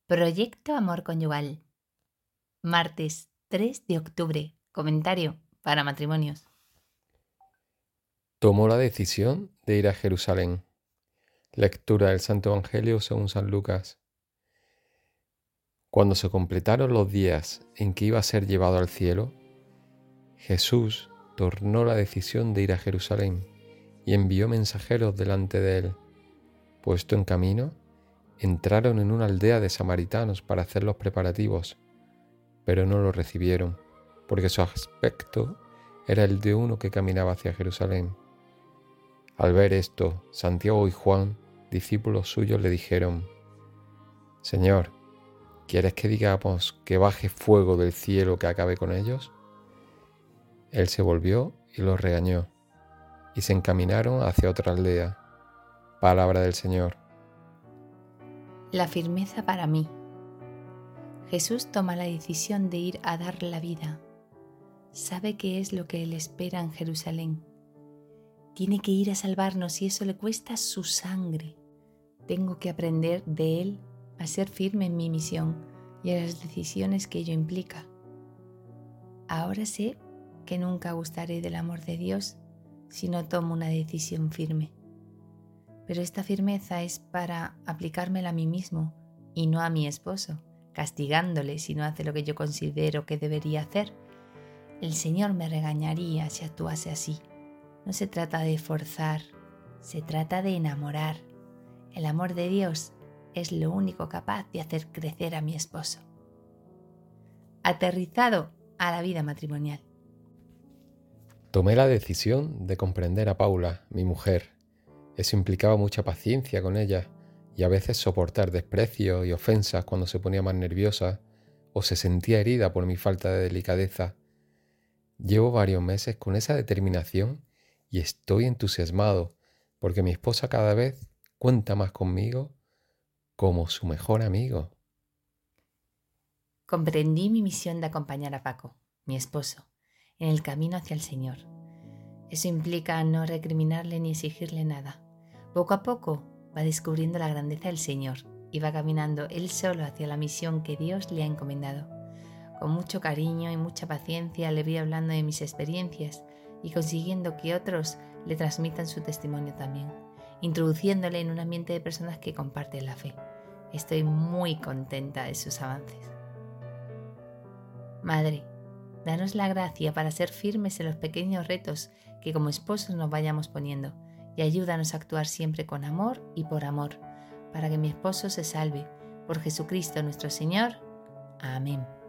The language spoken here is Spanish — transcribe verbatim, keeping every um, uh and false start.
Proyecto Amor Conyugal. Martes tres de octubre. Comentario para matrimonios. Tomó la decisión de ir a Jerusalén. Lectura del Santo Evangelio según San Lucas. Cuando se completaron los días en que iba a ser llevado al cielo, Jesús tornó la decisión de ir a Jerusalén y envió mensajeros delante de él. Puesto en camino, entraron en una aldea de samaritanos para hacer los preparativos, pero no lo recibieron, porque su aspecto era el de uno que caminaba hacia Jerusalén. Al ver esto, Santiago y Juan, discípulos suyos, le dijeron: Señor, ¿quieres que digamos que baje fuego del cielo que acabe con ellos? Él se volvió y los regañó, y se encaminaron hacia otra aldea. Palabra del Señor. La firmeza para mí. Jesús toma la decisión de ir a dar la vida. Sabe qué es lo que le espera en Jerusalén. Tiene que ir a salvarnos y eso le cuesta su sangre. Tengo que aprender de Él a ser firme en mi misión y a las decisiones que ello implica. Ahora sé que nunca gustaré del amor de Dios si no tomo una decisión firme. Pero esta firmeza es para aplicármela a mí mismo y no a mi esposo, castigándole si no hace lo que yo considero que debería hacer. El Señor me regañaría si actuase así. No se trata de forzar, se trata de enamorar. El amor de Dios es lo único capaz de hacer crecer a mi esposo. Aterrizado a la vida matrimonial. Tomé la decisión de comprender a Paula, mi mujer. Eso implicaba mucha paciencia con ella y a veces soportar desprecios y ofensas cuando se ponía más nerviosa o se sentía herida por mi falta de delicadeza. Llevo varios meses con esa determinación y estoy entusiasmado porque mi esposa cada vez cuenta más conmigo como su mejor amigo. Comprendí mi misión de acompañar a Paco, mi esposo, en el camino hacia el Señor. Eso implica no recriminarle ni exigirle nada. Poco a poco va descubriendo la grandeza del Señor y va caminando él solo hacia la misión que Dios le ha encomendado. Con mucho cariño y mucha paciencia le voy hablando de mis experiencias y consiguiendo que otros le transmitan su testimonio también, introduciéndole en un ambiente de personas que comparten la fe. Estoy muy contenta de sus avances. Madre, danos la gracia para ser firmes en los pequeños retos que como esposos nos vayamos poniendo y ayúdanos a actuar siempre con amor y por amor, para que mi esposo se salve. Por Jesucristo nuestro Señor. Amén.